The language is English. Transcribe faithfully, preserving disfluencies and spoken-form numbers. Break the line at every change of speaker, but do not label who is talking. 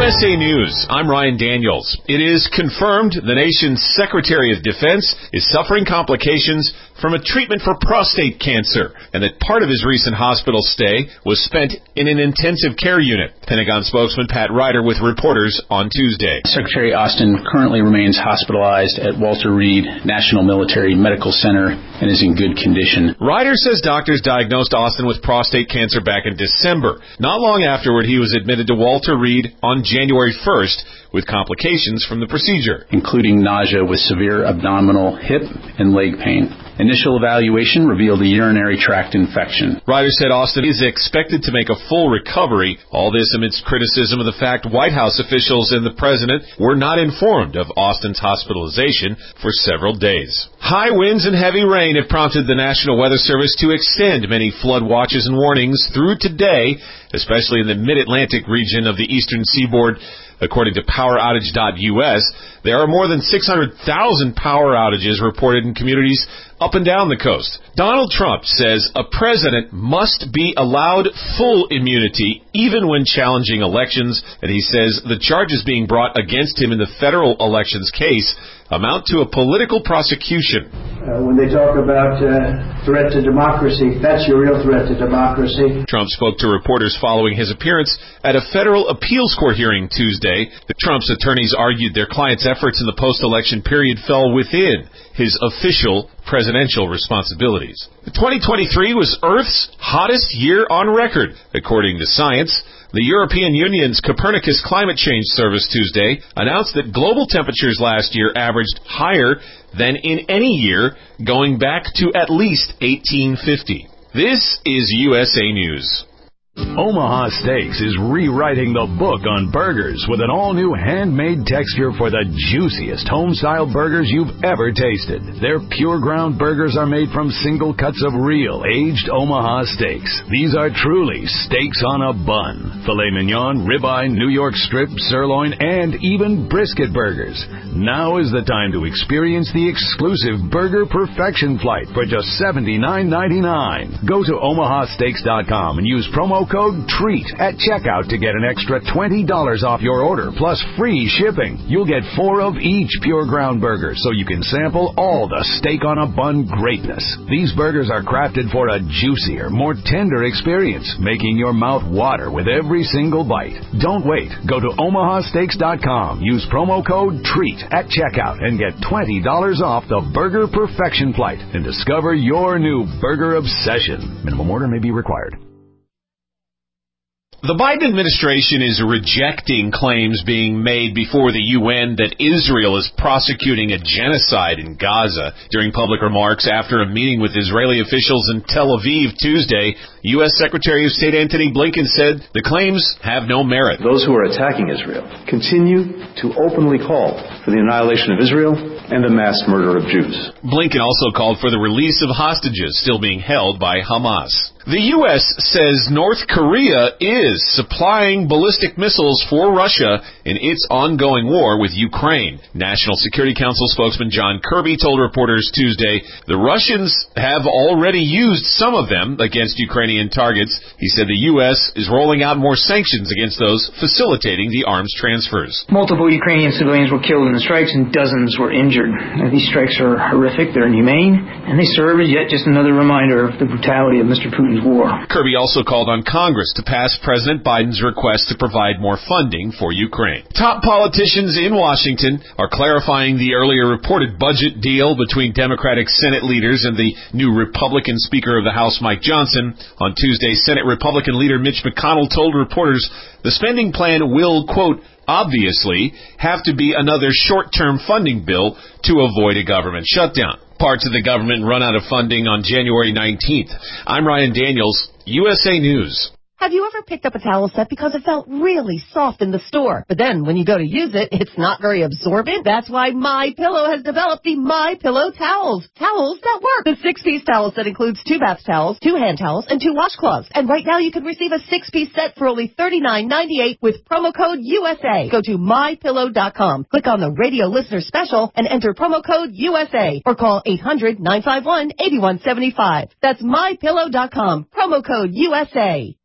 S A News, I'm Ryan Daniels. It is confirmed the nation's Secretary of Defense is suffering complications from a treatment for prostate cancer, and that part of his recent hospital stay was spent in an intensive care unit. Pentagon spokesman Pat Ryder with reporters on Tuesday.
Secretary Austin currently remains hospitalized at Walter Reed National Military Medical Center and is in good condition.
Ryder says doctors diagnosed Austin with prostate cancer back in December. Not long afterward, he was admitted to Walter Reed on January first with complications from the procedure,
including nausea with severe abdominal, hip, and leg pain. Initial evaluation revealed a urinary tract infection.
Ryder said Austin is expected to make a full recovery. All this amidst criticism of the fact White House officials and the president were not informed of Austin's hospitalization for several days. High winds and heavy rain have prompted the National Weather Service to extend many flood watches and warnings through today, especially in the mid-Atlantic region of the eastern seaboard. According to power outage dot U S, there are more than six hundred thousand power outages reported in communities up and down the coast. Donald Trump says a president must be allowed full immunity even when challenging elections, and he says the charges being brought against him in the federal elections case amount to a political prosecution.
Uh, when they talk about uh, threat to democracy, that's your real threat to democracy.
Trump spoke to reporters following his appearance at a federal appeals court hearing Tuesday. The Trump's attorneys argued their client's efforts in the post-election period fell within his official presidential responsibilities. The twenty twenty-three was Earth's hottest year on record, according to Science. The European Union's Copernicus Climate Change Service Tuesday announced that global temperatures last year averaged higher than in any year going back to at least eighteen fifty. This is U S A News.
Omaha Steaks is rewriting the book on burgers with an all-new handmade texture for the juiciest home-style burgers you've ever tasted. Their pure ground burgers are made from single cuts of real, aged Omaha steaks. These are truly steaks on a bun. Filet mignon, ribeye, New York strip, sirloin, and even brisket burgers. Now is the time to experience the exclusive Burger Perfection Flight for just seventy-nine ninety-nine. Go to omaha steaks dot com and use promo code TREAT at checkout to get an extra twenty dollars off your order plus free shipping. You'll get four of each pure ground burger so you can sample all the steak on a bun greatness. These burgers are crafted for a juicier, more tender experience, making your mouth water with every single bite. Don't wait. Go to omaha steaks dot com. Use promo code TREAT at checkout and get twenty dollars off the Burger Perfection Flight and discover your new burger obsession. Minimum order may be required.
The Biden administration is rejecting claims being made before the U N that Israel is prosecuting a genocide in Gaza. During public remarks after a meeting with Israeli officials in Tel Aviv Tuesday, U S Secretary of State Antony Blinken said the claims have no merit.
Those who are attacking Israel continue to openly call for the annihilation of Israel and the mass murder of Jews.
Blinken also called for the release of hostages still being held by Hamas. The U S says North Korea is supplying ballistic missiles for Russia in its ongoing war with Ukraine. National Security Council spokesman John Kirby told reporters Tuesday the Russians have already used some of them against Ukrainian targets. He said the U S is rolling out more sanctions against those facilitating the arms transfers.
Multiple Ukrainian civilians were killed in the strikes and dozens were injured. Now, these strikes are horrific, they're inhumane, and they serve as yet just another reminder of the brutality of Mister Putin's war.
Kirby also called on Congress to pass President Biden's request to provide more funding for Ukraine. Top politicians in Washington are clarifying the earlier reported budget deal between Democratic Senate leaders and the new Republican Speaker of the House, Mike Johnson. On Tuesday, Senate Republican leader Mitch McConnell told reporters the spending plan will, quote, obviously have to be another short-term funding bill to avoid a government shutdown. Parts of the government run out of funding on January nineteenth. I'm Ryan Daniels, U S A News.
Have you ever picked up a towel set because it felt really soft in the store, but then when you go to use it, it's not very absorbent? That's why MyPillow has developed the MyPillow towels. Towels that work. The six-piece towel set includes two bath towels, two hand towels, and two washcloths. And right now you can receive a six-piece set for only thirty-nine ninety-eight with promo code U S A. Go to my pillow dot com, click on the radio listener special, and enter promo code U S A, or call eight hundred nine five one eight one seven five. That's my pillow dot com, promo code U S A.